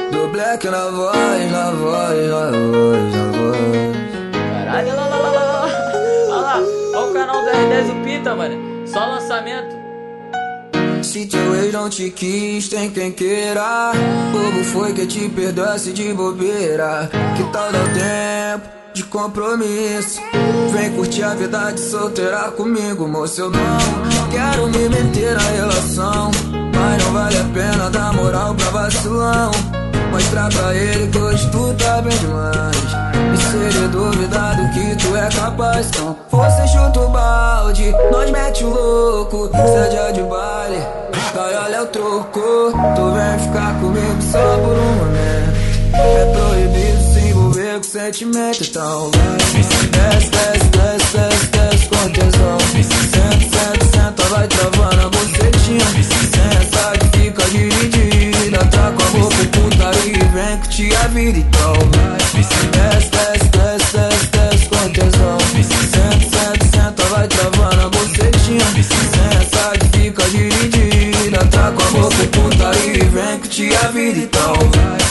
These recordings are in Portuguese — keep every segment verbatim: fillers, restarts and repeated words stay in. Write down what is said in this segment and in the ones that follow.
Do Black na voz, na voz, na voz, na voz. Caralho, lá, lá, lá, lá, lá. Olha lá, olha o canal da R dez o Pinta, mano. Só lançamento. Se teu ex não te quis, tem quem queira. Bobo foi que te perdoasse de bobeira. Que tal dar tempo de compromisso? Vem curtir a vida de solteira comigo, moço. Eu não quero me meter na relação, mas não vale a pena dar moral pra vacilão. Mostrar pra ele que hoje tu tá bem demais. E se ele duvidar do que tu é capaz, então você chuta o balde, nós mete o louco. Cê é dia de baile, vai olha o troco. Tu vem ficar comigo só por um momento. É proibido se envolver com sentimento, então vai. Desce, desce, desce, desce, desce com tesão. Senta, senta, senta, vai travando a bucetinha. Senta que fica dividida, tá com a boca putaria e vem que te a vida, então vai. Desce, desce, desce, desce, desce com tesão. Senta, senta, senta, vai travando a bucetinha. Senta que fica dividida, tá com a boca putaria e vem que te a vida, então vai.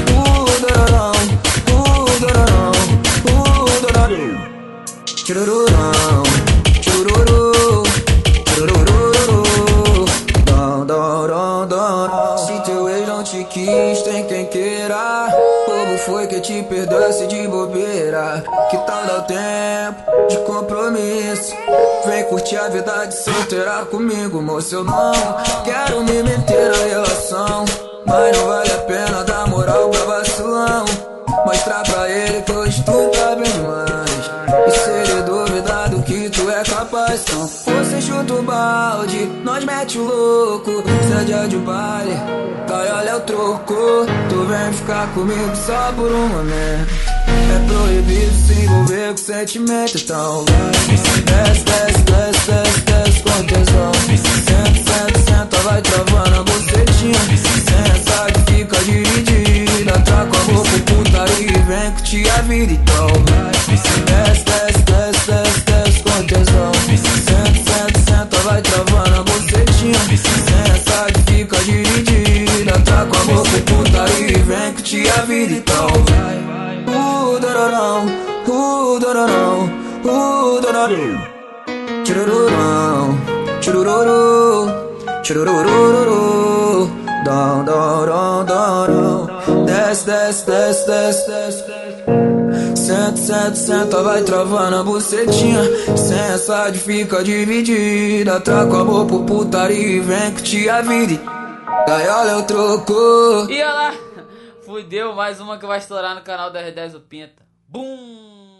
Churururão, chururu, churururu, dom, dom, dom, dom. Se teu ex não te quis, tem quem queira. Bobo foi que te perdoasse de bobeira. Que tal dar tempo de compromisso? Vem curtir a vida de solteira comigo, moço. Eu não quero me meter na relação, mas não vale a pena dar moral pra vacilão. Mostrar pra ele que hoje tu tá bem demais. E se ele duvidar do que tu é capaz, então você chuta o balde, nós mete o louco. Cê é dia de baile, vai olha o troco. Tu vem ficar comigo só por um momento. É proibido se envolver com sentimento, então vai. Desce, desce, desce, desce, desce com tesão. Senta, senta, senta, vai travando a bucetinha. Senta que fica dividida, tá com a boca putaria e vem que te a vida, então vai. Desce, desce, desce, desce, desce com tesão. Senta, senta, senta, vai travando a bucetinha. Senta que fica dividida, tá com a boca putaria e vem que te a vida, então vai. Uh, dororão, uh, dororão, uh, dororão. Churururão, churururu, chururururu, dom, dom, dom, dom, dom. Desce, desce, desce, desce, desce, desce. Senta, senta, senta, vai travando a bucetinha. Sensa de fica dividida, tá com a boca putaria e vem que te a vida. Aí olha o troco. E olha lá, fudeu, mais uma que vai estourar no canal da R dez o Pinta. Bum!